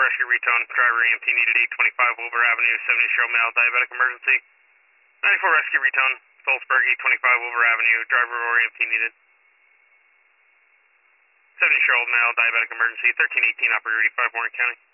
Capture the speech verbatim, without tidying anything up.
Rescue Retone, driver E M T needed, eight twenty-five Wilbur Avenue, seventy-year-old male, diabetic emergency. ninety-four Rescue Retone, Phillipsburg, eight twenty-five Wilbur Avenue, driver or E M T needed. seventy-year-old male, diabetic emergency, thirteen eighteen, operator eighty-five, Warren County.